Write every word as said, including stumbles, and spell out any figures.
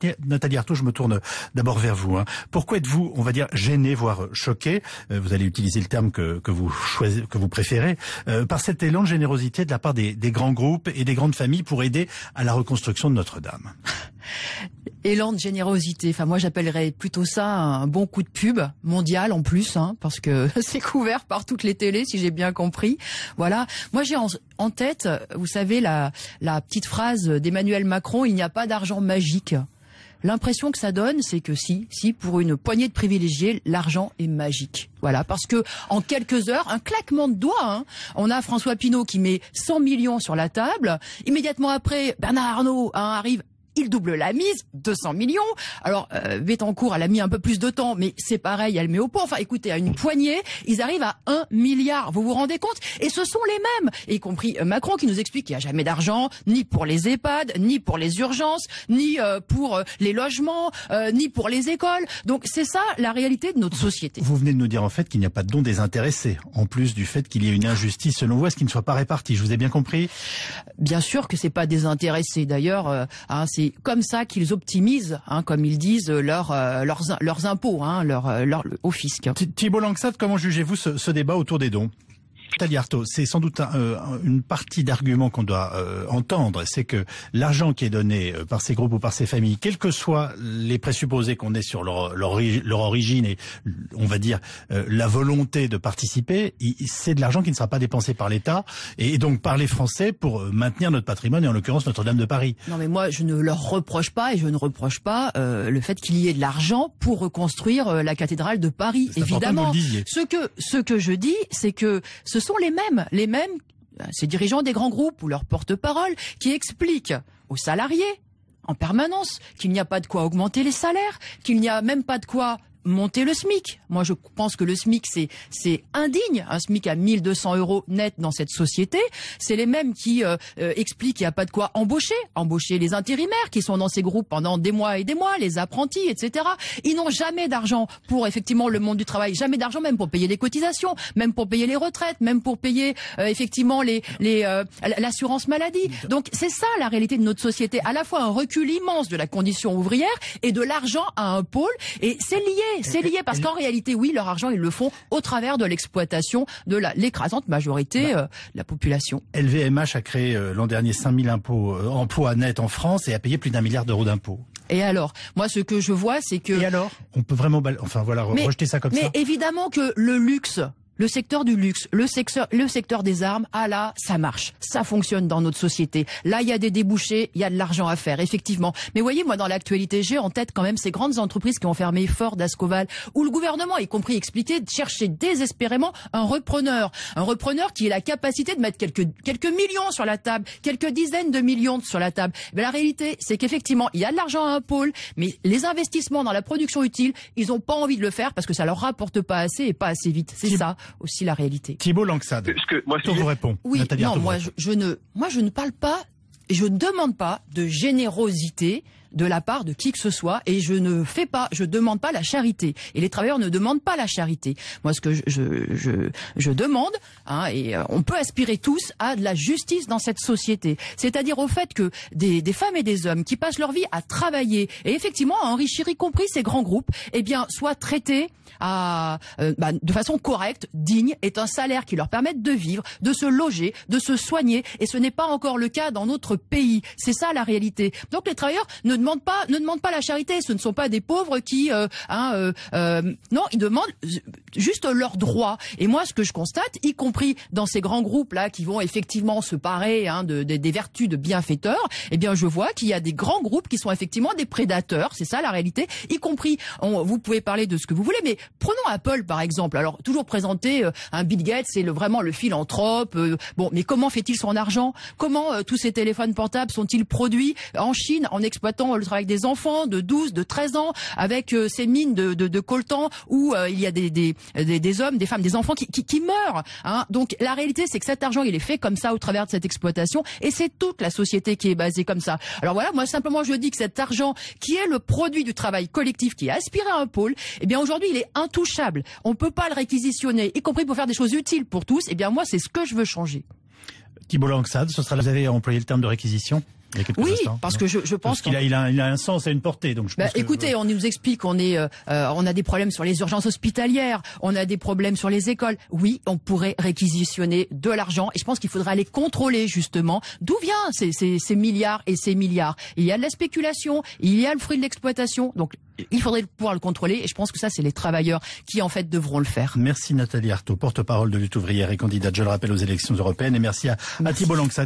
Nathalie Arthaud, je me tourne d'abord vers vous. Hein. Pourquoi êtes-vous, on va dire, gêné, voire choqué, euh, vous allez utiliser le terme que, que vous choisissez, que vous préférez, euh, par cet élan de générosité de la part des, des grands groupes et des grandes familles pour aider à la reconstruction de Notre-Dame? Élan de générosité. Enfin, moi, j'appellerais plutôt ça un bon coup de pub mondial en plus, hein, parce que c'est couvert par toutes les télés, si j'ai bien compris. Voilà. Moi, j'ai en, en tête, vous savez, la, la petite phrase d'Emmanuel Macron, il n'y a pas d'argent magique. L'impression que ça donne, c'est que si, si, pour une poignée de privilégiés, l'argent est magique. Voilà, parce que en quelques heures, un claquement de doigts, hein, on a François Pinault qui met cent millions sur la table. Immédiatement après, Bernard Arnault hein, arrive. Il double la mise, deux cents millions. Alors, euh, Bettencourt, elle a mis un peu plus de temps, mais c'est pareil, elle met au point. Enfin, écoutez, à une poignée, ils arrivent à un milliard. Vous vous rendez compte? Et ce sont les mêmes, y compris Macron qui nous explique qu'il n'y a jamais d'argent, ni pour les EHPAD, ni pour les urgences, ni euh, pour euh, les logements, euh, ni pour les écoles. Donc, c'est ça la réalité de notre société. Vous venez de nous dire en fait qu'il n'y a pas de don désintéressé, en plus du fait qu'il y ait une injustice, selon vous, à ce qu'il ne soit pas réparti. Je vous ai bien compris? Bien sûr que c'est pas désintéressé. D'ailleurs, euh, hein, c'est C'est comme ça qu'ils optimisent, hein, comme ils disent, leur, euh, leurs, leurs impôts, hein, leur, leur, au fisc. Thibault Langsat, comment jugez-vous ce, ce débat autour des dons? Nathalie Arthaud, c'est sans doute un, euh, une partie d'argument qu'on doit euh, entendre, c'est que l'argent qui est donné euh, par ces groupes ou par ces familles, quels que soient les présupposés qu'on ait sur leur, leur, leur origine et, on va dire, euh, la volonté de participer, c'est de l'argent qui ne sera pas dépensé par l'État et donc par les Français pour maintenir notre patrimoine et en l'occurrence Notre-Dame de Paris. Non mais moi je ne leur reproche pas et je ne reproche pas euh, le fait qu'il y ait de l'argent pour reconstruire euh, la cathédrale de Paris, évidemment. Ce que, ce que je dis, c'est que ce sont les mêmes, les mêmes, ces dirigeants des grands groupes ou leurs porte-parole qui expliquent aux salariés en permanence qu'il n'y a pas de quoi augmenter les salaires, qu'il n'y a même pas de quoi monter le SMIC. Moi, je pense que le SMIC, c'est c'est indigne. Un SMIC à mille deux cents euros net dans cette société. C'est les mêmes qui euh, euh, expliquent qu'il n'y a pas de quoi embaucher, embaucher les intérimaires qui sont dans ces groupes pendant des mois et des mois, les apprentis, et cetera. Ils n'ont jamais d'argent pour effectivement le monde du travail, jamais d'argent même pour payer les cotisations, même pour payer les retraites, même pour payer euh, effectivement les les euh, l'assurance maladie. Donc c'est ça la réalité de notre société. À la fois un recul immense de la condition ouvrière et de l'argent à un pôle. Et c'est lié. C'est lié parce qu'en réalité, oui, leur argent, ils le font au travers de l'exploitation de la, l'écrasante majorité bah, euh, de la population. L V M H a créé euh, l'an dernier cinq mille impôts, euh, emplois nets en France et a payé plus d'un milliard d'euros d'impôts. Et alors, moi, ce que je vois, c'est que... Et alors, on peut vraiment... Enfin, voilà, mais, rejeter ça comme mais ça. Mais évidemment que le luxe... Le secteur du luxe, le secteur, le secteur des armes, ah là, ça marche, ça fonctionne dans notre société. Là, il y a des débouchés, il y a de l'argent à faire, effectivement. Mais voyez, moi, dans l'actualité, j'ai en tête quand même ces grandes entreprises qui ont fermé Ford, Ascoval, où le gouvernement, y compris expliqué, de chercher désespérément un repreneur. Un repreneur qui ait la capacité de mettre quelques, quelques millions sur la table, quelques dizaines de millions sur la table. Mais la réalité, c'est qu'effectivement, il y a de l'argent à un pôle, mais les investissements dans la production utile, ils n'ont pas envie de le faire parce que ça leur rapporte pas assez et pas assez vite. C'est ça aussi la réalité. Thibault Langsat, ce que moi, on vous répond. Oui, Nathalie non, Arthaud moi je, je ne, moi je ne parle pas, et je ne demande pas de générosité de la part de qui que ce soit, et je ne fais pas, je demande pas la charité, et les travailleurs ne demandent pas la charité. Moi, ce que je je je, je demande, hein, et euh, on peut aspirer tous à de la justice dans cette société, c'est-à-dire au fait que des des femmes et des hommes qui passent leur vie à travailler et effectivement à enrichir, y compris ces grands groupes, eh bien, soient traités à euh, bah, de façon correcte, digne, est un salaire qui leur permette de vivre, de se loger, de se soigner, et ce n'est pas encore le cas dans notre pays. C'est ça la réalité. Donc les travailleurs ne demandent pas, ne demandent pas la charité. Ce ne sont pas des pauvres qui, euh, hein, euh, euh, non, ils demandent juste leurs droits. Et moi, ce que je constate, y compris dans ces grands groupes là qui vont effectivement se parer hein, de, de, des vertus de bienfaiteurs, eh bien, je vois qu'il y a des grands groupes qui sont effectivement des prédateurs. C'est ça la réalité. Y compris, on, vous pouvez parler de ce que vous voulez, mais prenons Apple par exemple. Alors toujours présenté euh, un Bill Gates, c'est le, vraiment le philanthrope. Euh, bon, mais comment fait-il son argent? Comment euh, tous ces téléphones portables sont-ils produits en Chine en exploitant le travail des enfants de douze, de treize ans avec euh, ces mines de, de, de coltan où euh, il y a des, des, des, des hommes, des femmes, des enfants qui, qui, qui meurent. Hein. Donc la réalité, c'est que cet argent, il est fait comme ça au travers de cette exploitation, et c'est toute la société qui est basée comme ça. Alors voilà, moi simplement je dis que cet argent qui est le produit du travail collectif, qui est aspiré à un pôle, eh bien aujourd'hui il est intouchable. On peut pas le réquisitionner, y compris pour faire des choses utiles pour tous. Eh bien moi c'est ce que je veux changer. Thibault Langsat, ce sera, vous avez employé le terme de réquisition? il y a quelques Oui, instants. parce que je, je pense parce qu'il a, il a, il a un sens et une portée. Donc je bah, pense que, écoutez, euh... on nous explique qu'on est, euh, on a des problèmes sur les urgences hospitalières, on a des problèmes sur les écoles. Oui, on pourrait réquisitionner de l'argent et je pense qu'il faudra aller contrôler justement d'où vient ces, ces, ces milliards et ces milliards. Il y a de la spéculation, il y a le fruit de l'exploitation. Donc il faudrait pouvoir le contrôler et je pense que ça, c'est les travailleurs qui en fait devront le faire. Merci Nathalie Arthaud, porte-parole de Lutte ouvrière et candidate, je le rappelle, aux élections européennes. Et merci à, à Thibault Langsat.